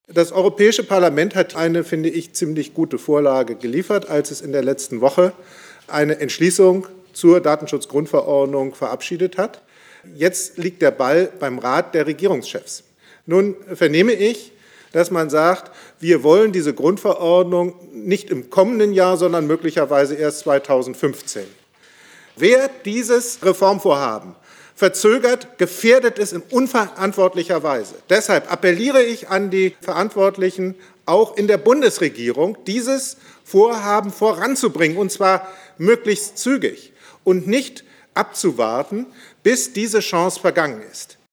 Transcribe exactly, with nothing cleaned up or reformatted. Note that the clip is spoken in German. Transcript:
Das Europäische Parlament hat eine, finde ich, ziemlich gute Vorlage geliefert, als es in der letzten Woche eine Entschließung zur Datenschutzgrundverordnung verabschiedet hat. Jetzt liegt der Ball beim Rat der Regierungschefs. Nun vernehme ich, dass man sagt, wir wollen diese Grundverordnung nicht im kommenden Jahr, sondern möglicherweise erst zweitausendfünfzehn. Wer dieses Reformvorhaben verzögert, gefährdet es in unverantwortlicher Weise. Deshalb appelliere ich an die Verantwortlichen, auch in der Bundesregierung, dieses Vorhaben voranzubringen, und zwar möglichst zügig und nicht abzuwarten, bis diese Chance vergangen ist.